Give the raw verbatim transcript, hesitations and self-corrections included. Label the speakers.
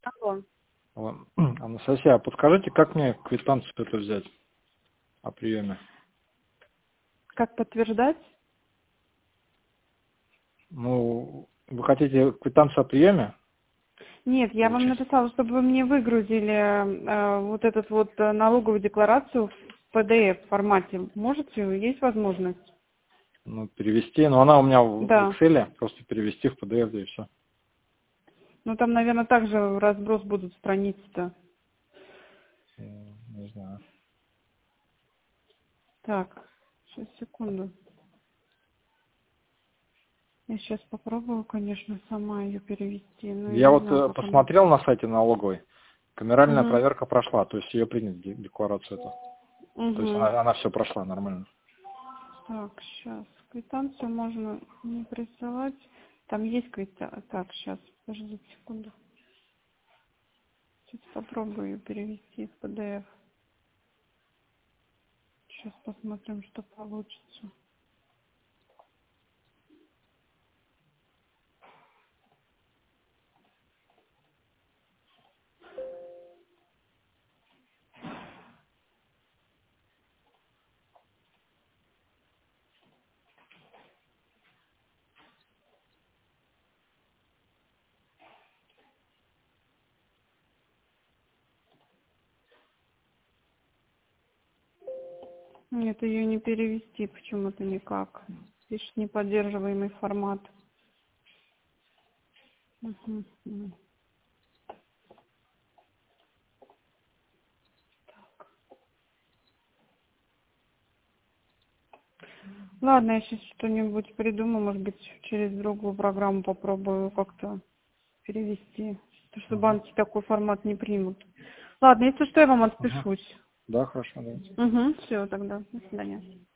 Speaker 1: Алло.
Speaker 2: Алло. Анастасия, а подскажите, как мне квитанцию эту взять о приеме?
Speaker 1: Как подтверждать?
Speaker 2: Ну, вы хотите квитанцию о приеме
Speaker 1: Нет, я вам
Speaker 2: получить?
Speaker 1: написала, чтобы вы мне выгрузили э, вот этот вот э, налоговую декларацию в пи ди эф формате. Можете? Есть возможность?
Speaker 2: Ну, перевести. Но она у меня в в
Speaker 1: Да.
Speaker 2: Excel, просто перевести в пи ди эф, да и все.
Speaker 1: Ну там, наверное, также в разброс будут страницы-то.
Speaker 2: Не знаю.
Speaker 1: Так, сейчас, секунду. Я сейчас попробую, конечно, сама ее перевести, но я
Speaker 2: Я
Speaker 1: не
Speaker 2: вот
Speaker 1: знаю,
Speaker 2: э,
Speaker 1: как она.
Speaker 2: посмотрел на сайте налоговой, камеральная
Speaker 1: Угу.
Speaker 2: проверка прошла, то есть ее приняли де- декларацию эту. То есть
Speaker 1: Угу.
Speaker 2: она, она все прошла нормально.
Speaker 1: Так, сейчас. Квитанцию можно не присылать. Там есть квитанция. Так, сейчас, подождите секунду. Сейчас попробую ее перевести в пи ди эф. Сейчас посмотрим, что получится. Нет, ее не перевести почему-то никак. Пишет неподдерживаемый формат. Мгм, мгм. Ладно, я сейчас что-нибудь придумаю, может быть, через другую программу попробую как-то перевести. Потому что
Speaker 2: Мгм.
Speaker 1: банки такой формат не примут. Ладно, если что, я вам
Speaker 2: Мгм.
Speaker 1: отпишусь.
Speaker 2: Да, хорошо, давайте.
Speaker 1: Угу, все тогда. До свидания.